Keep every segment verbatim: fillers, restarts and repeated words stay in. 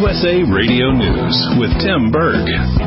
U S A Radio News with Tim Berg.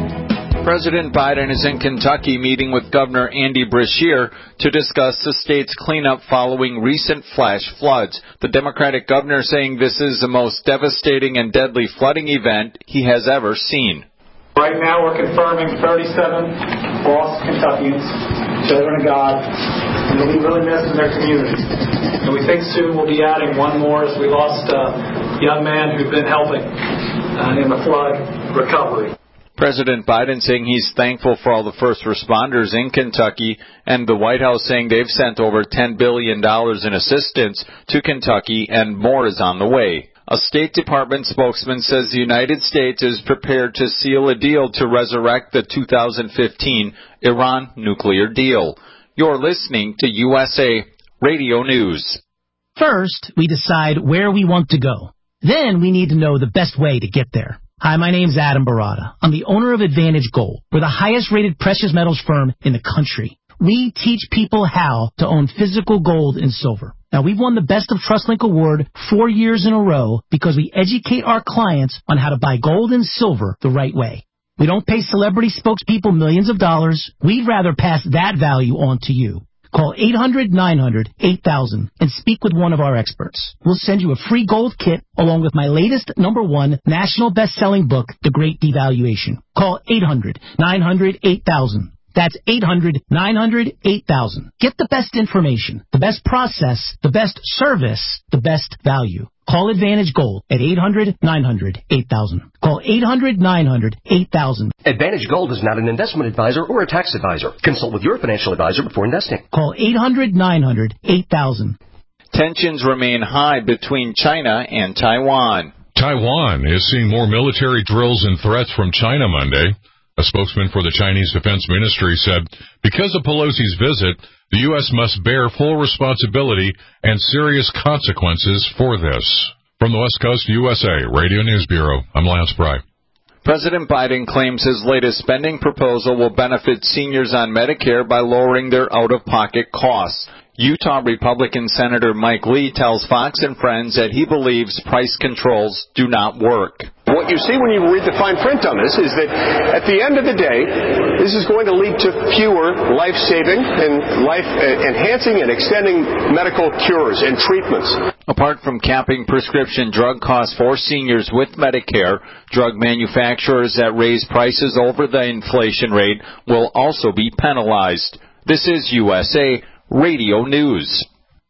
President Biden is in Kentucky meeting with Governor Andy Beshear to discuss the state's cleanup following recent flash floods. The Democratic governor saying this is the most devastating and deadly flooding event he has ever seen. Right now we're confirming thirty-seven lost Kentuckians, children of God, and they'll be really missed in their communities. And we think soon we'll be adding one more as we lost a young man who'd been helping uh, in the flood recovery. President Biden saying he's thankful for all the first responders in Kentucky, and the White House saying they've sent over ten billion dollars in assistance to Kentucky and more is on the way. A State Department spokesman says the United States is prepared to seal a deal to resurrect the two thousand fifteen Iran nuclear deal. You're listening to U S A Radio News. First, we decide where we want to go. Then we need to know the best way to get there. Hi, my name's Adam Barada. I'm the owner of Advantage Gold. We're the highest-rated precious metals firm in the country. We teach people how to own physical gold and silver. Now, we've won the Best of TrustLink Award four years in a row because we educate our clients on how to buy gold and silver the right way. We don't pay celebrity spokespeople millions of dollars. We'd rather pass that value on to you. Call eight hundred nine hundred eight thousand and speak with one of our experts. We'll send you a free gold kit along with my latest number one national best-selling book, The Great Devaluation. Call eight hundred nine hundred eight thousand. That's eight hundred nine hundred eight thousand. Get the best information, the best process, the best service, the best value. Call Advantage Gold at eight hundred nine hundred eight thousand. Call eight hundred nine hundred eight thousand. Advantage Gold is not an investment advisor or a tax advisor. Consult with your financial advisor before investing. Call eight hundred nine hundred eight thousand. Tensions remain high between China and Taiwan. Taiwan is seeing more military drills and threats from China Monday. A spokesman for the Chinese Defense Ministry said, because of Pelosi's visit, the U S must bear full responsibility and serious consequences for this. From the West Coast U S A Radio News Bureau, I'm Lance Pry. President Biden claims his latest spending proposal will benefit seniors on Medicare by lowering their out-of-pocket costs. Utah Republican Senator Mike Lee tells Fox and Friends that he believes price controls do not work. What you see when you read the fine print on this is that at the end of the day, this is going to lead to fewer life-saving and life-enhancing and extending medical cures and treatments. Apart from capping prescription drug costs for seniors with Medicare, drug manufacturers that raise prices over the inflation rate will also be penalized. This is U S A Radio News.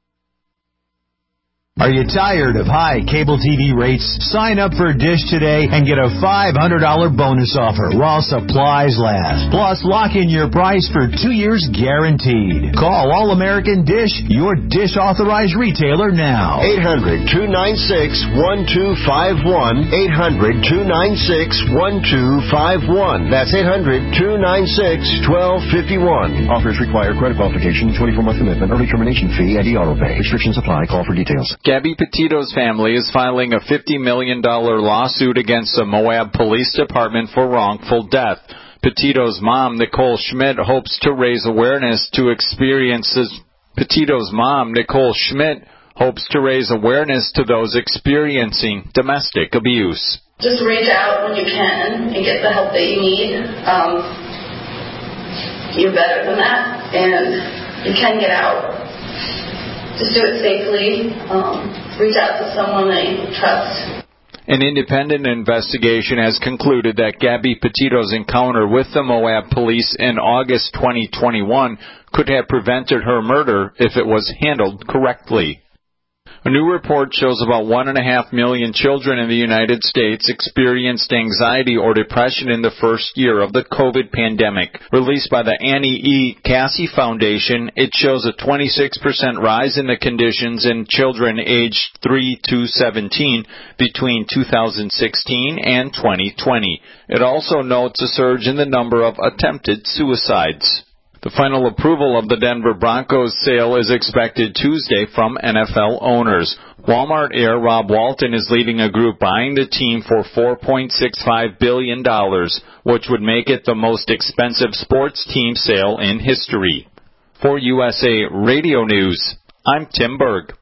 Are you tired of high cable T V rates? Sign up for Dish today and get a five hundred dollars bonus offer while supplies last. Plus, lock in your price for two years guaranteed. Call All American Dish, your Dish authorized retailer now. eight hundred two nine six one two five one. eight hundred two nine six one two five one. That's eight hundred two nine six one two five one. Offers require credit qualification, twenty-four month commitment, early termination fee, and e-auto pay. Restrictions apply. Call for details. Gabby Petito's family is filing a fifty million dollars lawsuit against the Moab Police Department for wrongful death. Petito's mom, Nicole Schmidt, hopes to raise awareness to experiences. Petito's mom, Nicole Schmidt, hopes to raise awareness to those experiencing domestic abuse. Just reach out when you can and get the help that you need. Um, you're better than that, and you can get out. Just do it safely. Um, reach out to someone that you trust. An independent investigation has concluded that Gabby Petito's encounter with the Moab police in August twenty twenty-one could have prevented her murder if it was handled correctly. A new report shows about one and a half million children in the United States experienced anxiety or depression in the first year of the COVID pandemic. Released by the Annie E. Cassie Foundation, it shows a twenty-six percent rise in the conditions in children aged three to seventeen between two thousand sixteen and twenty twenty. It also notes a surge in the number of attempted suicides. The final approval of the Denver Broncos sale is expected Tuesday from N F L owners. Walmart heir Rob Walton is leading a group buying the team for four point six five billion dollars, which would make it the most expensive sports team sale in history. For U S A Radio News, I'm Tim Berg.